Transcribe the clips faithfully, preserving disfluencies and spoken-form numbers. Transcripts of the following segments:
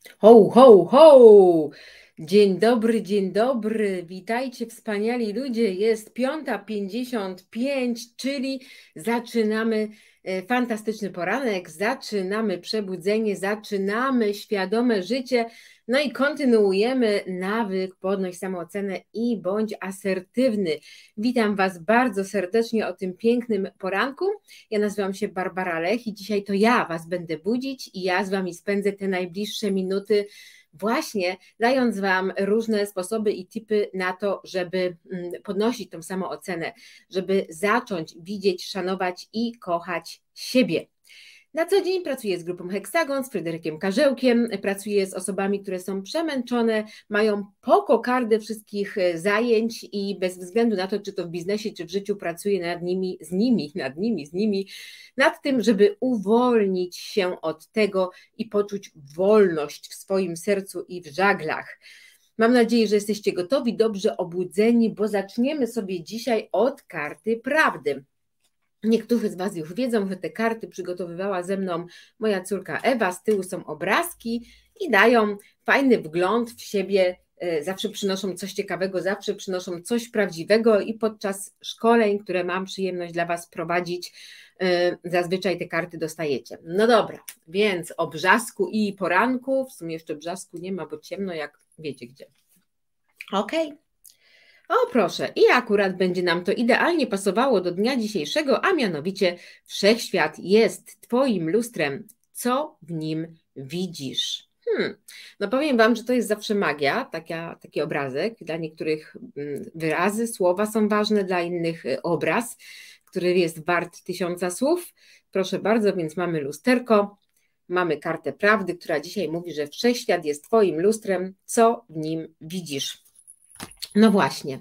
Ho, ho, ho! Dzień dobry, dzień dobry. Witajcie, wspaniali ludzie. Jest piąta pięćdziesiąt pięć, czyli zaczynamy e, fantastyczny poranek, zaczynamy przebudzenie, zaczynamy świadome życie, no i kontynuujemy nawyk, podnoś samoocenę i bądź asertywny. Witam Was bardzo serdecznie o tym pięknym poranku. Ja nazywam się Barbara Lech i dzisiaj to ja Was będę budzić i ja z Wami spędzę te najbliższe minuty właśnie dając Wam różne sposoby i tipy na to, żeby podnosić tą samoocenę, żeby zacząć widzieć, szanować i kochać siebie. Na co dzień pracuję z grupą Heksagon, z Fryderykiem Karzełkiem, pracuję z osobami, które są przemęczone, mają po kokardę wszystkich zajęć i bez względu na to, czy to w biznesie, czy w życiu pracuję nad nimi, z nimi, nad nimi, z nimi, nad tym, żeby uwolnić się od tego i poczuć wolność w swoim sercu i w żaglach. Mam nadzieję, że jesteście gotowi, dobrze obudzeni, bo zaczniemy sobie dzisiaj od karty prawdy. Niektórzy z Was już wiedzą, że te karty przygotowywała ze mną moja córka Ewa, z tyłu są obrazki i dają fajny wgląd w siebie, zawsze przynoszą coś ciekawego, zawsze przynoszą coś prawdziwego i podczas szkoleń, które mam przyjemność dla Was prowadzić, zazwyczaj te karty dostajecie. No dobra, więc o brzasku i poranku, w sumie jeszcze brzasku nie ma, bo ciemno jak wiecie gdzie. Okej. Okay. O proszę, i akurat będzie nam to idealnie pasowało do dnia dzisiejszego, a mianowicie wszechświat jest Twoim lustrem. Co w nim widzisz? Hmm. No powiem Wam, że to jest zawsze magia, taka, taki obrazek. Dla niektórych wyrazy, słowa są ważne, dla innych obraz, który jest wart tysiąca słów. Proszę bardzo, więc mamy lusterko, mamy kartę prawdy, która dzisiaj mówi, że wszechświat jest Twoim lustrem. Co w nim widzisz? No właśnie,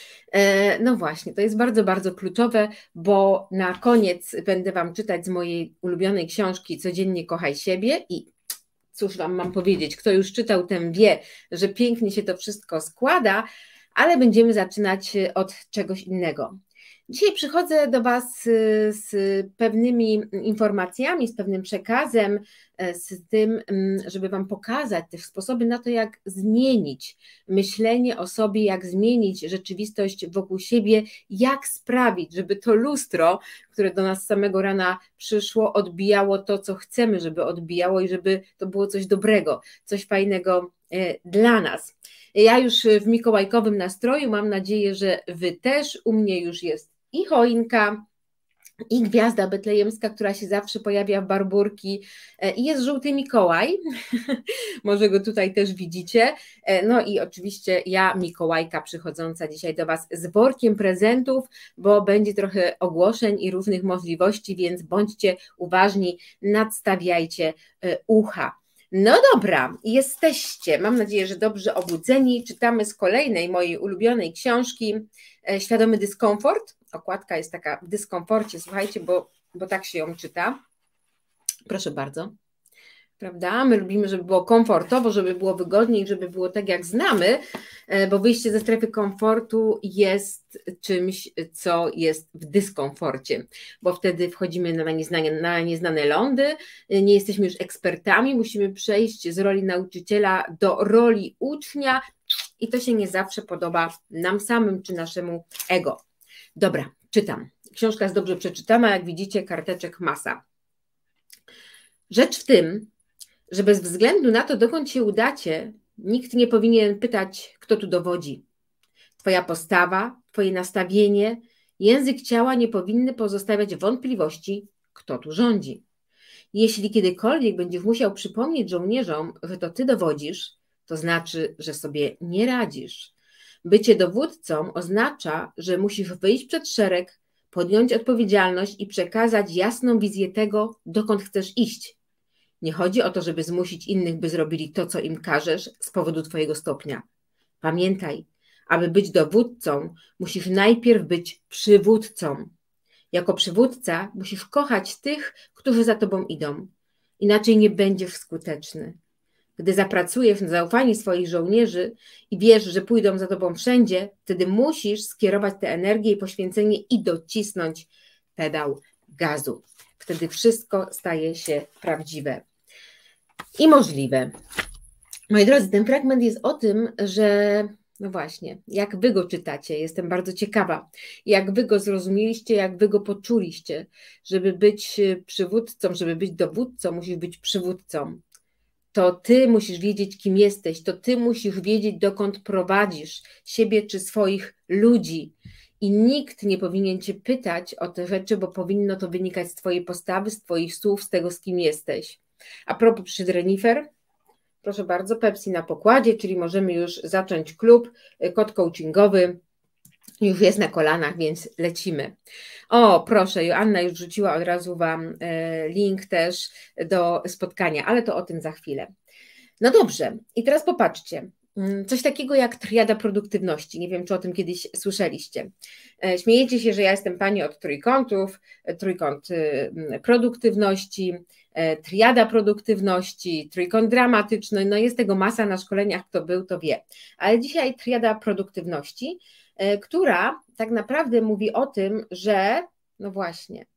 no właśnie, to jest bardzo, bardzo kluczowe, bo na koniec będę Wam czytać z mojej ulubionej książki Codziennie kochaj siebie i cóż Wam mam powiedzieć, kto już czytał, ten wie, że pięknie się to wszystko składa, ale będziemy zaczynać od czegoś innego. Dzisiaj przychodzę do Was z pewnymi informacjami, z pewnym przekazem, z tym, żeby Wam pokazać też sposoby na to, jak zmienić myślenie o sobie, jak zmienić rzeczywistość wokół siebie, jak sprawić, żeby to lustro, które do nas z samego rana przyszło, odbijało to, co chcemy, żeby odbijało i żeby to było coś dobrego, coś fajnego dla nas. Ja już w mikołajkowym nastroju, mam nadzieję, że Wy też. U mnie już jest i choinka, i gwiazda betlejemska, która się zawsze pojawia w Barburki, i jest żółty Mikołaj, może go tutaj też widzicie, no i oczywiście ja, Mikołajka, przychodząca dzisiaj do Was z workiem prezentów, bo będzie trochę ogłoszeń i różnych możliwości, więc bądźcie uważni, nadstawiajcie ucha. No dobra, jesteście, mam nadzieję, że dobrze obudzeni. Czytamy z kolejnej mojej ulubionej książki Świadomy dyskomfort. Okładka jest taka w dyskomforcie, słuchajcie, bo, bo tak się ją czyta. Proszę bardzo. Prawda? My lubimy, żeby było komfortowo, żeby było wygodniej, żeby było tak, jak znamy, bo wyjście ze strefy komfortu jest czymś, co jest w dyskomforcie, bo wtedy wchodzimy na nieznane, na nieznane lądy, nie jesteśmy już ekspertami, musimy przejść z roli nauczyciela do roli ucznia i to się nie zawsze podoba nam samym czy naszemu ego. Dobra, czytam. Książka jest dobrze przeczytana, jak widzicie, karteczek masa. Rzecz w tym, że bez względu na to, dokąd się udacie, nikt nie powinien pytać, kto tu dowodzi. Twoja postawa, Twoje nastawienie, język ciała nie powinny pozostawiać wątpliwości, kto tu rządzi. Jeśli kiedykolwiek będziesz musiał przypomnieć żołnierzom, że to Ty dowodzisz, to znaczy, że sobie nie radzisz. Bycie dowódcą oznacza, że musisz wyjść przed szereg, podjąć odpowiedzialność i przekazać jasną wizję tego, dokąd chcesz iść. Nie chodzi o to, żeby zmusić innych, by zrobili to, co im każesz z powodu Twojego stopnia. Pamiętaj, aby być dowódcą, musisz najpierw być przywódcą. Jako przywódca musisz kochać tych, którzy za Tobą idą. Inaczej nie będziesz skuteczny. Gdy zapracujesz na zaufanie swoich żołnierzy i wiesz, że pójdą za Tobą wszędzie, wtedy musisz skierować tę energię i poświęcenie i docisnąć pedał gazu. Wtedy wszystko staje się prawdziwe i możliwe. Moi drodzy, ten fragment jest o tym, że no właśnie, jak wy go czytacie, jestem bardzo ciekawa, jak wy go zrozumieliście, jak wy go poczuliście. Żeby być przywódcą, żeby być dowódcą, musisz być przywódcą. To ty musisz wiedzieć, kim jesteś, to ty musisz wiedzieć, dokąd prowadzisz siebie czy swoich ludzi. I nikt nie powinien cię pytać o te rzeczy, bo powinno to wynikać z twojej postawy, z twoich słów, z tego, z kim jesteś. A propos przed Renifer, proszę bardzo, Pepsi na pokładzie, czyli możemy już zacząć klub, kod coachingowy już jest na kolanach, więc lecimy. O, proszę, Joanna już rzuciła od razu Wam link też do spotkania, ale to o tym za chwilę. No dobrze, i teraz popatrzcie. Coś takiego jak triada produktywności. Nie wiem, czy o tym kiedyś słyszeliście. Śmiejecie się, że ja jestem pani od trójkątów, trójkąt produktywności, triada produktywności, trójkąt dramatyczny, no jest tego masa na szkoleniach, kto był, to wie. Ale dzisiaj triada produktywności, która tak naprawdę mówi o tym, że no właśnie,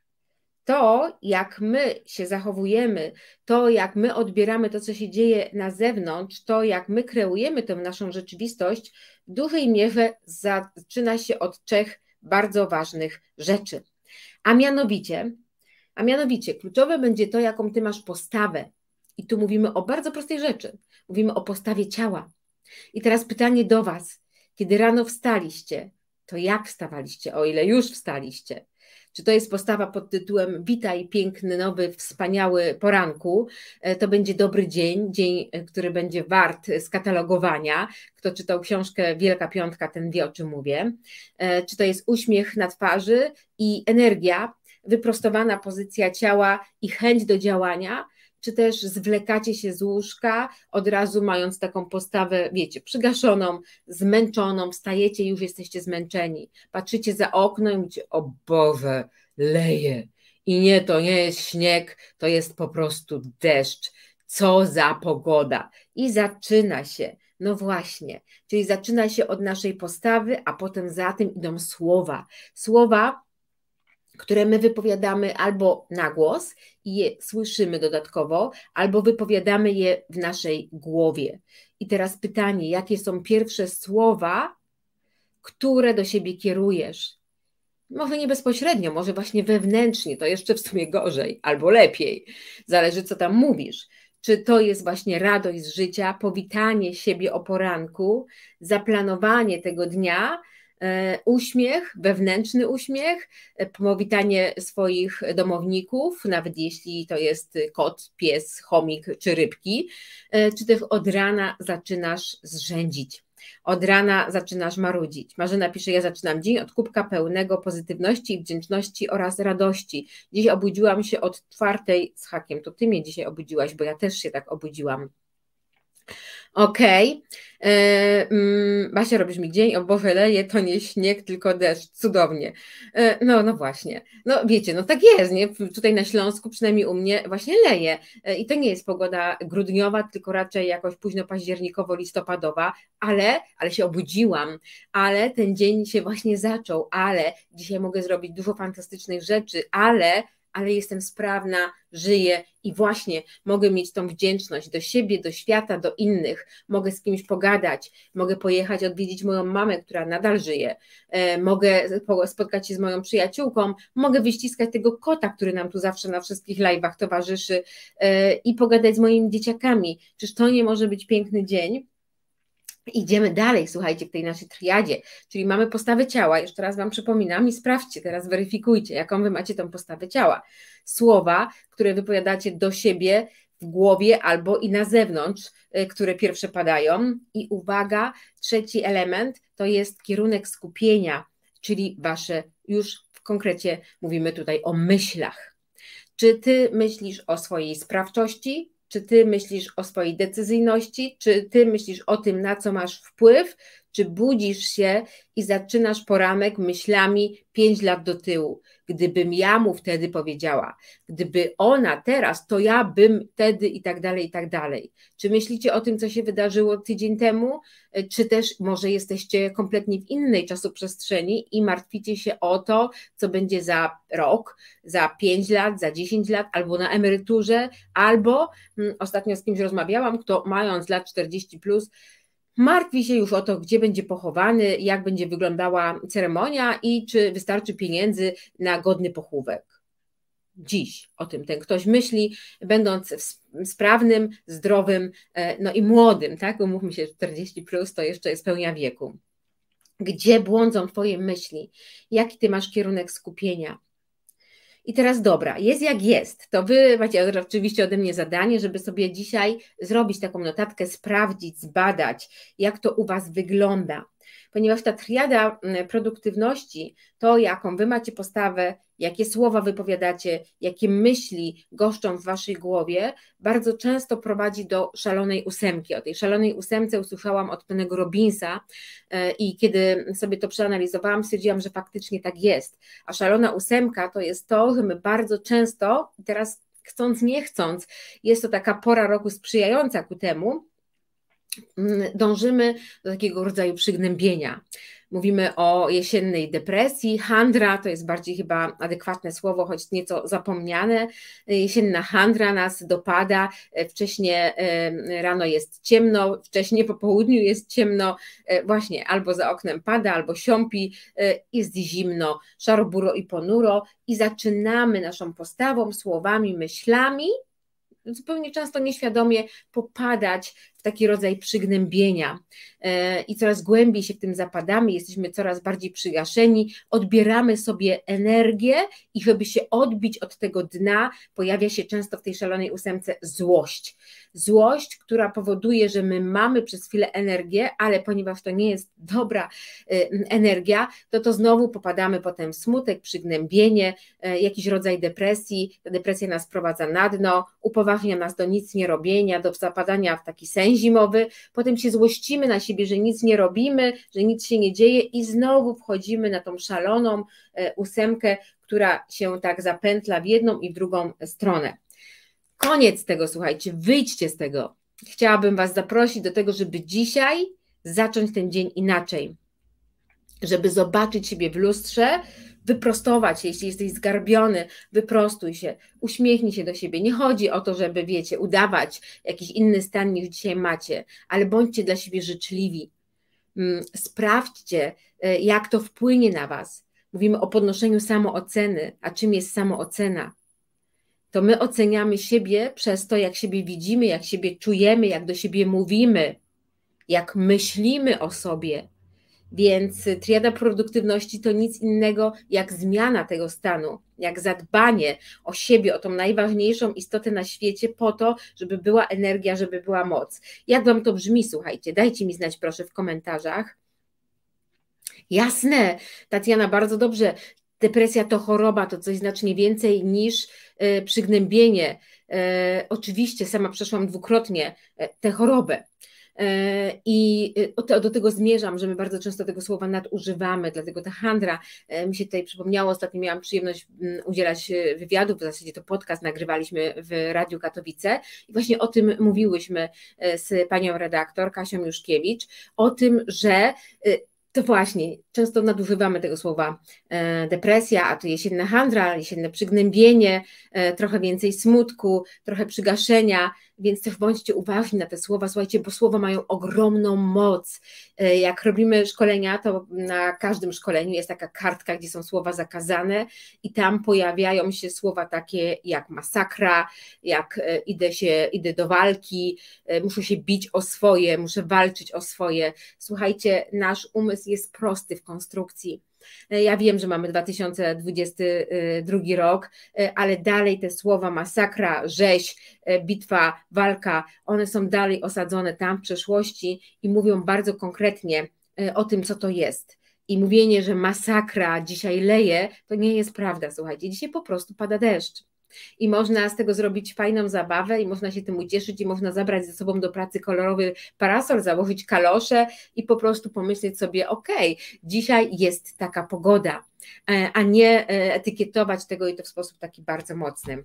to jak my się zachowujemy, to jak my odbieramy to, co się dzieje na zewnątrz, to jak my kreujemy tę naszą rzeczywistość, w dużej mierze zaczyna się od trzech bardzo ważnych rzeczy. A mianowicie, a mianowicie kluczowe będzie to, jaką ty masz postawę. I tu mówimy o bardzo prostej rzeczy. Mówimy o postawie ciała. I teraz pytanie do was. Kiedy rano wstaliście, to jak wstawaliście, o ile już wstaliście? Czy to jest postawa pod tytułem witaj piękny, nowy, wspaniały poranku, to będzie dobry dzień, dzień, który będzie wart skatalogowania. Kto czytał książkę Wielka Piątka, ten wie, o czym mówię. Czy to jest uśmiech na twarzy i energia, wyprostowana pozycja ciała i chęć do działania, czy też zwlekacie się z łóżka, od razu mając taką postawę, wiecie, przygaszoną, zmęczoną, wstajecie i już jesteście zmęczeni. Patrzycie za okno i mówicie, o Boże, leje. I nie, to nie jest śnieg, to jest po prostu deszcz. Co za pogoda. I zaczyna się, no właśnie, czyli zaczyna się od naszej postawy, a potem za tym idą słowa. Słowa, które my wypowiadamy albo na głos i je słyszymy dodatkowo, albo wypowiadamy je w naszej głowie. I teraz pytanie, jakie są pierwsze słowa, które do siebie kierujesz? Może nie bezpośrednio, może właśnie wewnętrznie, to jeszcze w sumie gorzej, albo lepiej, zależy co tam mówisz. Czy to jest właśnie radość z życia, powitanie siebie o poranku, zaplanowanie tego dnia, uśmiech, wewnętrzny uśmiech, powitanie swoich domowników, nawet jeśli to jest kot, pies, chomik czy rybki, czy też od rana zaczynasz zrzędzić, od rana zaczynasz marudzić. Marzena pisze, ja zaczynam dzień od kubka pełnego pozytywności i wdzięczności oraz radości. Dziś obudziłam się od czwartej z hakiem, to ty mnie dzisiaj obudziłaś, bo ja też się tak obudziłam. Okej, okay. Basia, robisz mi dzień, o Boże, leje, to nie śnieg, tylko deszcz, cudownie. E, no, no właśnie, no wiecie, no tak jest, nie? Tutaj na Śląsku, przynajmniej u mnie, właśnie leje e, i to nie jest pogoda grudniowa, tylko raczej jakoś późno październikowo-listopadowa, ale, ale się obudziłam, ale ten dzień się właśnie zaczął, ale dzisiaj mogę zrobić dużo fantastycznych rzeczy, ale ale jestem sprawna, żyję i właśnie mogę mieć tą wdzięczność do siebie, do świata, do innych, mogę z kimś pogadać, mogę pojechać odwiedzić moją mamę, która nadal żyje, mogę spotkać się z moją przyjaciółką, mogę wyściskać tego kota, który nam tu zawsze na wszystkich live'ach towarzyszy i pogadać z moimi dzieciakami. Czyż to nie może być piękny dzień? Idziemy dalej, słuchajcie, w tej naszej triadzie, czyli mamy postawę ciała, jeszcze raz Wam przypominam i sprawdźcie, teraz weryfikujcie, jaką Wy macie tą postawę ciała. Słowa, które wypowiadacie do siebie w głowie albo i na zewnątrz, które pierwsze padają. I uwaga, trzeci element to jest kierunek skupienia, czyli Wasze, już w konkrecie mówimy tutaj o myślach. Czy Ty myślisz o swojej sprawczości? Czy ty myślisz o swojej decyzyjności, czy ty myślisz o tym, na co masz wpływ, czy budzisz się i zaczynasz poranek myślami pięć lat do tyłu. Gdybym ja mu wtedy powiedziała, gdyby ona teraz, to ja bym wtedy i tak dalej, i tak dalej. Czy myślicie o tym, co się wydarzyło tydzień temu, czy też może jesteście kompletnie w innej czasoprzestrzeni i martwicie się o to, co będzie za rok, za pięć lat, za dziesięć lat, albo na emeryturze, albo hmm, ostatnio z kimś rozmawiałam, kto mając lat czterdzieści plus, martwi się już o to, gdzie będzie pochowany, jak będzie wyglądała ceremonia i czy wystarczy pieniędzy na godny pochówek. Dziś o tym ten ktoś myśli, będąc sprawnym, zdrowym, no i młodym, tak? Umówmy się, czterdzieści plus to jeszcze jest pełnia wieku. Gdzie błądzą Twoje myśli? Jaki Ty masz kierunek skupienia? I teraz dobra, jest jak jest, to Wy macie oczywiście ode mnie zadanie, żeby sobie dzisiaj zrobić taką notatkę, sprawdzić, zbadać, jak to u Was wygląda. Ponieważ ta triada produktywności, to jaką Wy macie postawę, jakie słowa wypowiadacie, jakie myśli goszczą w Waszej głowie, bardzo często prowadzi do szalonej ósemki. O tej szalonej ósemce usłyszałam od Tonego Robbinsa i kiedy sobie to przeanalizowałam, stwierdziłam, że faktycznie tak jest. A szalona ósemka to jest to, że my bardzo często, teraz chcąc nie chcąc, jest to taka pora roku sprzyjająca ku temu, dążymy do takiego rodzaju przygnębienia. Mówimy o jesiennej depresji, handra to jest bardziej chyba adekwatne słowo, choć nieco zapomniane. Jesienna handra nas dopada, wcześniej rano jest ciemno, wcześniej po południu jest ciemno, właśnie albo za oknem pada, albo siąpi, jest zimno, szaro, buro i ponuro i zaczynamy naszą postawą, słowami, myślami, zupełnie często nieświadomie popadać w taki rodzaj przygnębienia i coraz głębiej się w tym zapadamy, jesteśmy coraz bardziej przygaszeni, odbieramy sobie energię i żeby się odbić od tego dna, pojawia się często w tej szalonej ósemce złość. Złość, która powoduje, że my mamy przez chwilę energię, ale ponieważ to nie jest dobra energia, to to znowu popadamy potem w smutek, przygnębienie, jakiś rodzaj depresji, ta depresja nas prowadza na dno, upoważnia nas do nic nie robienia, do zapadania w taki sen zimowy, potem się złościmy na siebie, że nic nie robimy, że nic się nie dzieje i znowu wchodzimy na tą szaloną ósemkę, która się tak zapętla w jedną i w drugą stronę. Koniec tego, słuchajcie, wyjdźcie z tego. Chciałabym Was zaprosić do tego, żeby dzisiaj zacząć ten dzień inaczej, żeby zobaczyć siebie w lustrze, wyprostować się, jeśli jesteś zgarbiony, wyprostuj się, uśmiechnij się do siebie. Nie chodzi o to, żeby, wiecie, udawać jakiś inny stan niż dzisiaj macie, ale bądźcie dla siebie życzliwi. Sprawdźcie, jak to wpłynie na Was. Mówimy o podnoszeniu samooceny, a czym jest samoocena? To my oceniamy siebie przez to, jak siebie widzimy, jak siebie czujemy, jak do siebie mówimy, jak myślimy o sobie. Więc triada produktywności to nic innego jak zmiana tego stanu, jak zadbanie o siebie, o tą najważniejszą istotę na świecie po to, żeby była energia, żeby była moc. Jak Wam to brzmi, słuchajcie? Dajcie mi znać proszę w komentarzach. Jasne, Tatiana, bardzo dobrze. Depresja to choroba, to coś znacznie więcej niż e, przygnębienie. E, oczywiście sama przeszłam dwukrotnie e, tę chorobę. I do tego zmierzam, że my bardzo często tego słowa nadużywamy, dlatego ta handra, mi się tutaj przypomniało, ostatnio miałam przyjemność udzielać wywiadu, w zasadzie to podcast nagrywaliśmy w Radiu Katowice i właśnie o tym mówiłyśmy z panią redaktor Kasią Juszkiewicz, o tym, że to właśnie, często nadużywamy tego słowa depresja, a to jesienna handra, jesienne przygnębienie, trochę więcej smutku, trochę przygaszenia, więc też bądźcie uważni na te słowa, słuchajcie, bo słowa mają ogromną moc. Jak robimy szkolenia, to na każdym szkoleniu jest taka kartka, gdzie są słowa zakazane i tam pojawiają się słowa takie jak masakra, jak idę się, idę do walki, muszę się bić o swoje, muszę walczyć o swoje. Słuchajcie, nasz umysł jest prosty w konstrukcji. Ja wiem, że mamy dwa tysiące dwudziesty drugi rok, ale dalej te słowa masakra, rzeź, bitwa, walka, one są dalej osadzone tam w przeszłości i mówią bardzo konkretnie o tym, co to jest. I mówienie, że masakra dzisiaj leje, to nie jest prawda, słuchajcie, dzisiaj po prostu pada deszcz. I można z tego zrobić fajną zabawę i można się tym ucieszyć i można zabrać ze sobą do pracy kolorowy parasol, założyć kalosze i po prostu pomyśleć sobie, ok, dzisiaj jest taka pogoda, a nie etykietować tego i to w sposób taki bardzo mocny.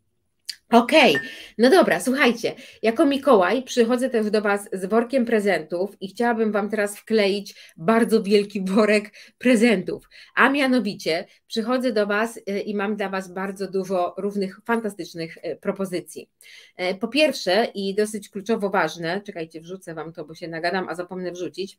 Okej, okay. No dobra, słuchajcie, jako Mikołaj przychodzę też do Was z workiem prezentów i chciałabym Wam teraz wkleić bardzo wielki worek prezentów, a mianowicie przychodzę do Was i mam dla Was bardzo dużo różnych fantastycznych propozycji. Po pierwsze i dosyć kluczowo ważne, czekajcie, wrzucę Wam to, bo się nagadam, a zapomnę wrzucić,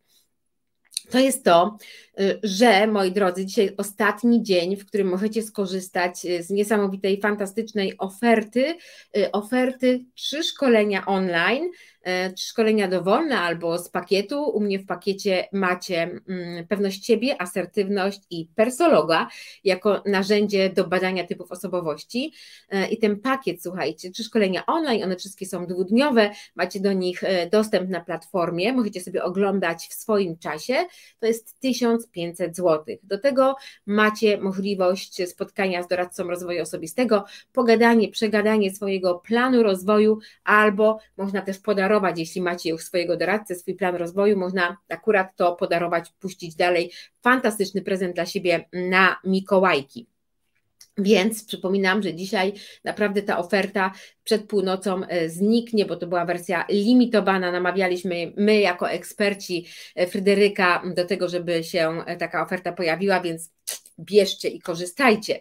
to jest to, że moi drodzy, dzisiaj ostatni dzień, w którym możecie skorzystać z niesamowitej, fantastycznej oferty, oferty trzy szkolenia online, trzy szkolenia dowolne albo z pakietu. U mnie w pakiecie macie pewność siebie, asertywność i persologa jako narzędzie do badania typów osobowości i ten pakiet, słuchajcie, trzy szkolenia online, one wszystkie są dwudniowe, macie do nich dostęp na platformie, możecie sobie oglądać w swoim czasie, to jest tysiąc pięćset złotych. Do tego macie możliwość spotkania z doradcą rozwoju osobistego, pogadanie, przegadanie swojego planu rozwoju, albo można też podarować, jeśli macie już swojego doradcę, swój plan rozwoju, można akurat to podarować, puścić dalej. Fantastyczny prezent dla siebie na Mikołajki. Więc przypominam, że dzisiaj naprawdę ta oferta przed północą zniknie, bo to była wersja limitowana. Namawialiśmy my jako eksperci Fryderyka do tego, żeby się taka oferta pojawiła, więc bierzcie i korzystajcie.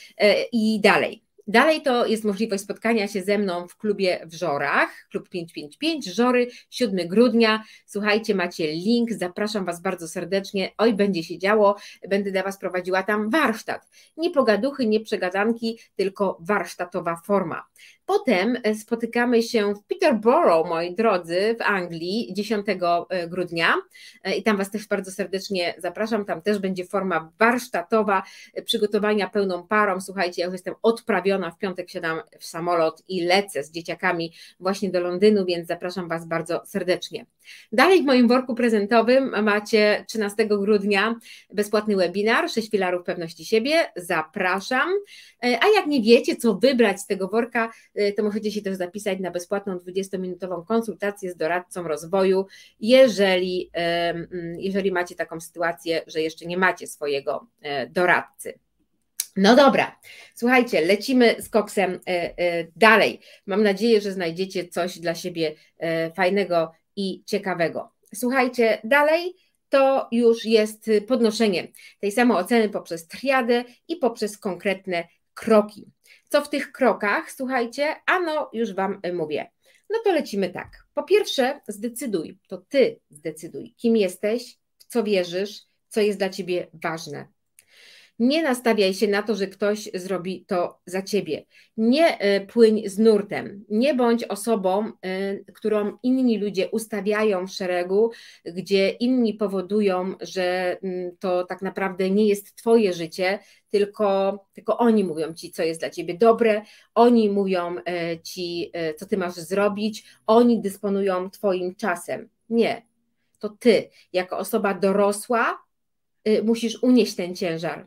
I dalej. Dalej to jest możliwość spotkania się ze mną w klubie w Żorach, klub pięć pięć pięć, Żory, siódmego grudnia. Słuchajcie, macie link, zapraszam Was bardzo serdecznie. Oj, będzie się działo, będę dla Was prowadziła tam warsztat. Nie pogaduchy, nie przegadanki, tylko warsztatowa forma. Potem spotykamy się w Peterborough, moi drodzy, w Anglii, dziesiątego grudnia i tam Was też bardzo serdecznie zapraszam, tam też będzie forma warsztatowa, przygotowania pełną parą. Słuchajcie, ja już jestem odprawiona, w piątek siadam w samolot i lecę z dzieciakami właśnie do Londynu, więc zapraszam Was bardzo serdecznie. Dalej w moim worku prezentowym macie trzynastego grudnia bezpłatny webinar, sześć filarów pewności siebie, zapraszam, a jak nie wiecie, co wybrać z tego worka, to możecie się też zapisać na bezpłatną dwudziestominutową konsultację z doradcą rozwoju, jeżeli, jeżeli macie taką sytuację, że jeszcze nie macie swojego doradcy. No dobra, słuchajcie, lecimy z koksem dalej. Mam nadzieję, że znajdziecie coś dla siebie fajnego i ciekawego. Słuchajcie, dalej to już jest podnoszenie tej samooceny poprzez triadę i poprzez konkretne kroki. Co w tych krokach, słuchajcie, ano już Wam mówię. No to lecimy tak. Po pierwsze zdecyduj, to Ty zdecyduj, kim jesteś, w co wierzysz, co jest dla Ciebie ważne. Nie nastawiaj się na to, że ktoś zrobi to za Ciebie. Nie płyń z nurtem, nie bądź osobą, którą inni ludzie ustawiają w szeregu, gdzie inni powodują, że to tak naprawdę nie jest Twoje życie, tylko, tylko oni mówią Ci, co jest dla Ciebie dobre, oni mówią Ci, co Ty masz zrobić, oni dysponują Twoim czasem. Nie, to Ty, jako osoba dorosła, musisz unieść ten ciężar.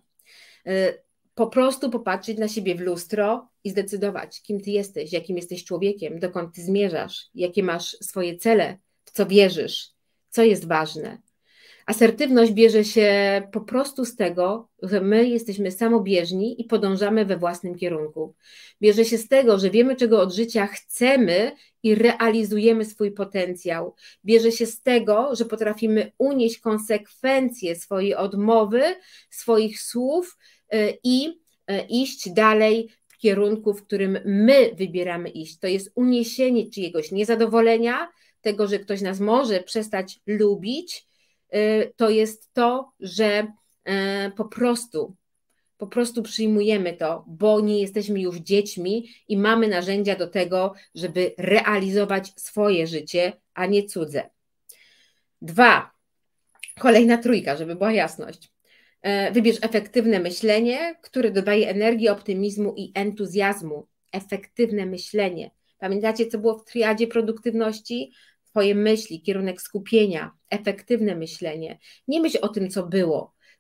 Po prostu popatrzeć na siebie w lustro i zdecydować, kim Ty jesteś, jakim jesteś człowiekiem, dokąd Ty zmierzasz, jakie masz swoje cele, w co wierzysz, co jest ważne. Asertywność bierze się po prostu z tego, że my jesteśmy samobieżni i podążamy we własnym kierunku. Bierze się z tego, że wiemy, czego od życia chcemy i realizujemy swój potencjał. Bierze się z tego, że potrafimy unieść konsekwencje swojej odmowy, swoich słów i iść dalej w kierunku, w którym my wybieramy iść. To jest uniesienie czyjegoś niezadowolenia, tego, że ktoś nas może przestać lubić. To jest to, że po prostu, po prostu przyjmujemy to, bo nie jesteśmy już dziećmi i mamy narzędzia do tego, żeby realizować swoje życie, a nie cudze. Dwa, kolejna trójka, żeby była jasność. Wybierz efektywne myślenie, które dodaje energii, optymizmu i entuzjazmu. Efektywne myślenie. Pamiętacie, co było w triadzie produktywności? Twoje myśli, kierunek skupienia, efektywne myślenie. Nie myśl o tym, co było.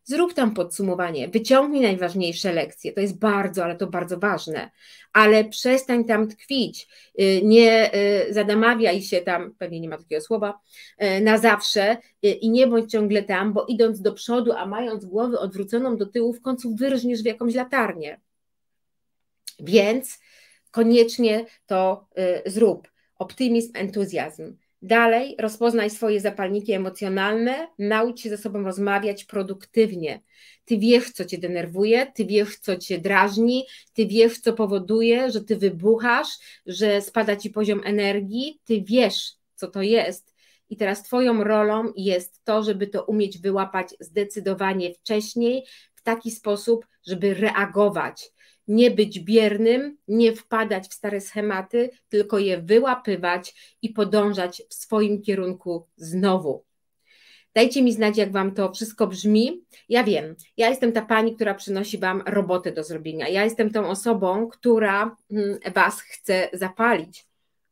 Zrób tam podsumowanie, wyciągnij najważniejsze lekcje, to jest bardzo, ale to bardzo ważne, ale przestań tam tkwić, nie zadamawiaj się tam, pewnie nie ma takiego słowa, na zawsze i nie bądź ciągle tam, bo idąc do przodu, a mając głowę odwróconą do tyłu, w końcu wyrżniesz w jakąś latarnię. Więc koniecznie to zrób. Optymizm, entuzjazm. Dalej rozpoznaj swoje zapalniki emocjonalne, naucz się ze sobą rozmawiać produktywnie. Ty wiesz, co cię denerwuje, ty wiesz, co cię drażni, ty wiesz, co powoduje, że ty wybuchasz, że spada ci poziom energii, ty wiesz, co to jest. I teraz twoją rolą jest to, żeby to umieć wyłapać zdecydowanie wcześniej, w taki sposób, żeby reagować. Nie być biernym, nie wpadać w stare schematy, tylko je wyłapywać i podążać w swoim kierunku znowu. Dajcie mi znać, jak wam to wszystko brzmi. Ja wiem, ja jestem ta pani, która przynosi wam robotę do zrobienia. Ja jestem tą osobą, która was chce zapalić,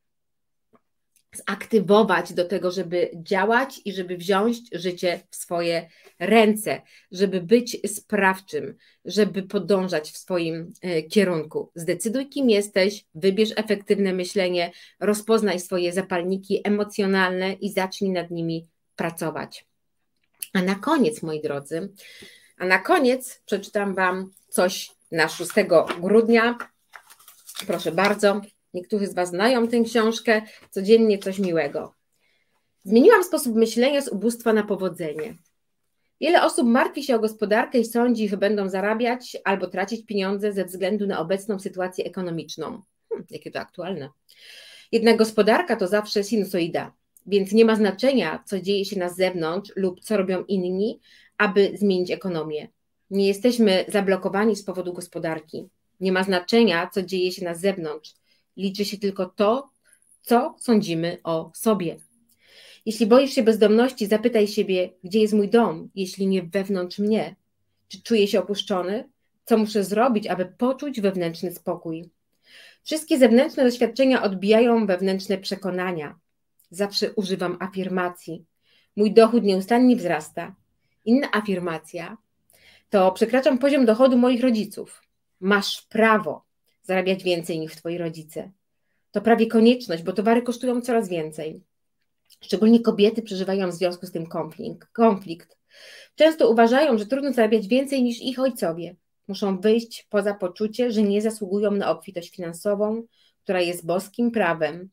zaktywować do tego, żeby działać i żeby wziąć życie w swoje ręce, żeby być sprawczym, żeby podążać w swoim kierunku. Zdecyduj, kim jesteś, wybierz efektywne myślenie, rozpoznaj swoje zapalniki emocjonalne i zacznij nad nimi pracować. A na koniec, moi drodzy, a na koniec przeczytam wam coś na szóstego grudnia. Proszę bardzo. Niektórzy z was znają tę książkę, codziennie coś miłego. Zmieniłam sposób myślenia z ubóstwa na powodzenie. Wiele osób martwi się o gospodarkę i sądzi, że będą zarabiać albo tracić pieniądze ze względu na obecną sytuację ekonomiczną. Hmm, jakie to aktualne. Jednak gospodarka to zawsze sinusoida, więc nie ma znaczenia, co dzieje się na zewnątrz lub co robią inni, aby zmienić ekonomię. Nie jesteśmy zablokowani z powodu gospodarki. Nie ma znaczenia, co dzieje się na zewnątrz. Liczy się tylko to, co sądzimy o sobie. Jeśli boisz się bezdomności, zapytaj siebie, gdzie jest mój dom, jeśli nie wewnątrz mnie. Czy czuję się opuszczony? Co muszę zrobić, aby poczuć wewnętrzny spokój? Wszystkie zewnętrzne doświadczenia odbijają wewnętrzne przekonania. Zawsze używam afirmacji. Mój dochód nieustannie wzrasta. Inna afirmacja to przekraczam poziom dochodu moich rodziców. Masz prawo zarabiać więcej niż twoi rodzice. To prawie konieczność, bo towary kosztują coraz więcej. Szczególnie kobiety przeżywają w związku z tym konflikt. konflikt. Często uważają, że trudno zarabiać więcej niż ich ojcowie. Muszą wyjść poza poczucie, że nie zasługują na obfitość finansową, która jest boskim prawem.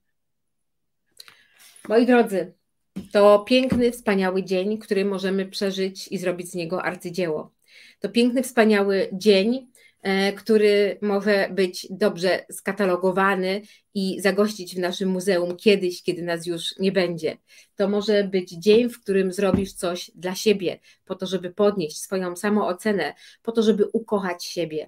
Moi drodzy, to piękny, wspaniały dzień, który możemy przeżyć i zrobić z niego arcydzieło. To piękny, wspaniały dzień, który może być dobrze skatalogowany i zagościć w naszym muzeum kiedyś, kiedy nas już nie będzie. To może być dzień, w którym zrobisz coś dla siebie, po to, żeby podnieść swoją samoocenę, po to, żeby ukochać siebie.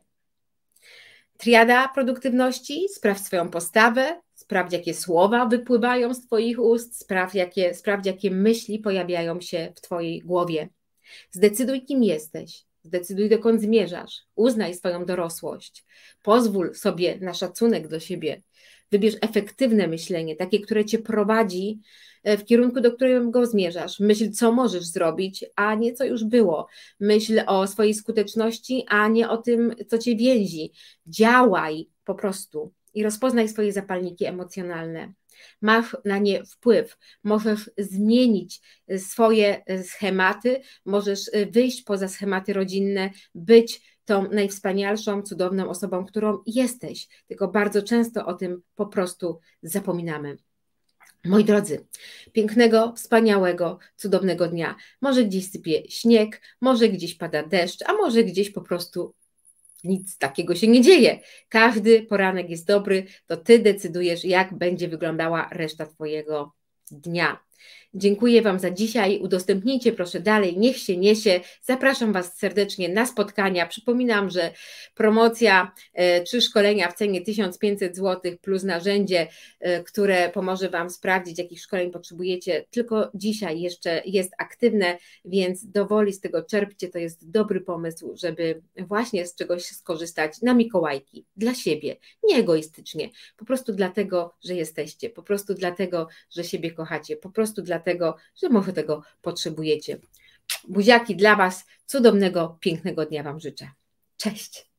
Triada produktywności, sprawdź swoją postawę, sprawdź, jakie słowa wypływają z twoich ust, sprawdź, jakie, sprawdź, jakie myśli pojawiają się w twojej głowie. Zdecyduj, kim jesteś. Zdecyduj, dokąd zmierzasz, uznaj swoją dorosłość, pozwól sobie na szacunek do siebie, wybierz efektywne myślenie, takie, które cię prowadzi w kierunku, do którego zmierzasz. Myśl, co możesz zrobić, a nie co już było. Myśl o swojej skuteczności, a nie o tym, co cię więzi. Działaj po prostu i rozpoznaj swoje zapalniki emocjonalne. Masz na nie wpływ, możesz zmienić swoje schematy, możesz wyjść poza schematy rodzinne, być tą najwspanialszą, cudowną osobą, którą jesteś, tylko bardzo często o tym po prostu zapominamy. Moi drodzy, pięknego, wspaniałego, cudownego dnia. Może gdzieś sypie śnieg, może gdzieś pada deszcz, a może gdzieś po prostu nic takiego się nie dzieje. Każdy poranek jest dobry, to ty decydujesz, jak będzie wyglądała reszta twojego dnia. Dziękuję wam za dzisiaj, udostępnijcie proszę dalej, niech się niesie. Zapraszam was serdecznie na spotkania. Przypominam, że promocja e, trzy szkolenia w cenie tysiąc pięćset złotych plus narzędzie, e, które pomoże wam sprawdzić, jakich szkoleń potrzebujecie, tylko dzisiaj jeszcze jest aktywne, więc dowoli z tego czerpcie. To jest dobry pomysł, żeby właśnie z czegoś skorzystać na Mikołajki, dla siebie, nie egoistycznie, po prostu dlatego, że jesteście, po prostu dlatego, że siebie kochacie, po prostu dlatego, że może tego potrzebujecie. Buziaki dla Was, cudownego, pięknego dnia Wam życzę. Cześć!